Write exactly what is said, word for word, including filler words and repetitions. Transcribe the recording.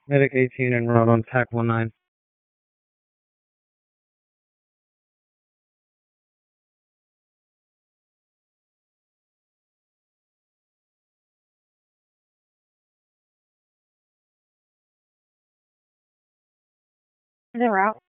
Medic eighteen and route on TAC one nine. The route.